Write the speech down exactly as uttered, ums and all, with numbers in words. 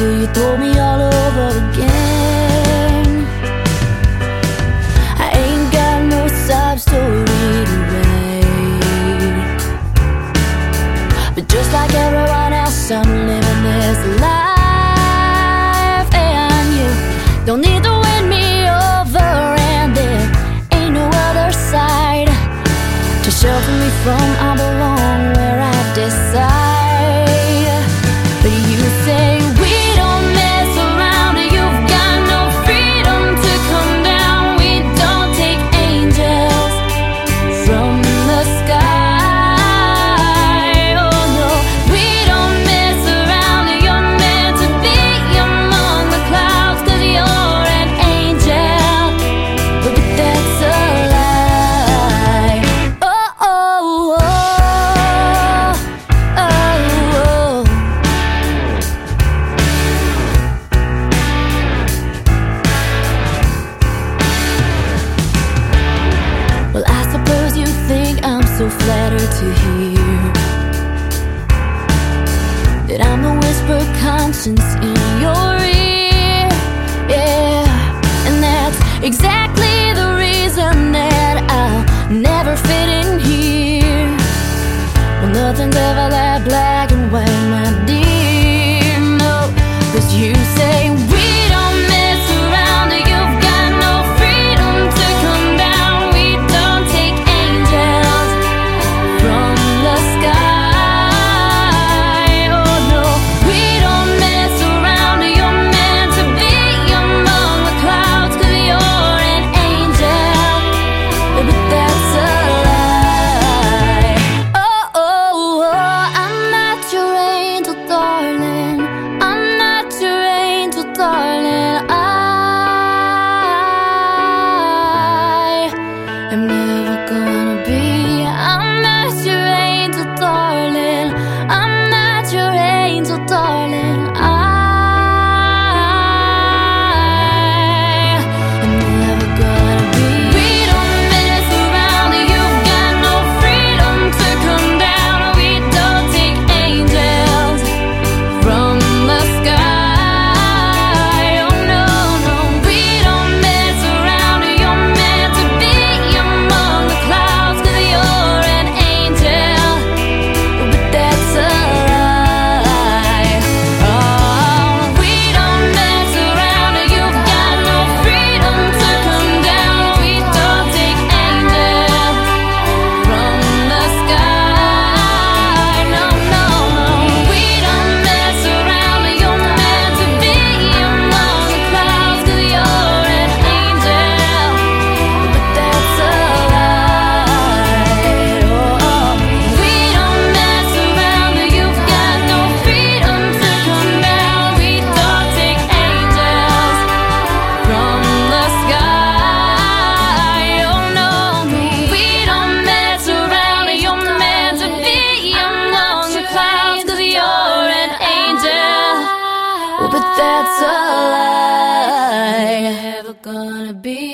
till you told me all over again. I ain't got no sob story to write, but just like everyone else, I'm living this life. And you don't need to win me over, and there ain't no other side to shelter me from I belong where I decide. But you say we don't mess around, and you've got no freedom to come down. We don't take angels from the sky. Oh no, we don't mess around, and you're meant to be among the clouds, 'cause you're an angel. But that's a lie. Oh, oh, oh, oh, oh. Well, I suppose you think I'm so flattered to hear that I'm the whispered conscience in your ear. Yeah, and that's exactly the reason that I'll never fit in here. Well, nothing's ever that black and white, my dear. No, 'cause you say we don't mess around, and you've got no freedom to come down. We don't take angels from the sky. Oh no, we don't mess around, and you're meant to be among the clouds, 'cause you're an angel. But that's a lie. Oh, oh, oh, I'm not your angel, darling. I'm not your angel, darling. I am never gonna be. I'm not your angel, darling. I'm not your angel, darling. I am never gonna be. We don't mess around, and you've got no freedom to come down. We don't take angels from the sky. Oh no, no, we don't mess around, and you're meant to be among the clouds, 'cause you're an angel. But that's a lie. Oh, we don't mess around, and you've got no freedom to come down. We don't take angels from the sky. No, no, no, we don't mess around, and you're meant to be among the clouds, 'cause you're an angel. But that's a lie. Oh, we don't mess around, and you've got no freedom to come down. We don't take angels from the sky. Oh no, we don't mess around, and you're meant to be among the clouds, 'cause you're an angel. But that's a lie. Never gonna be.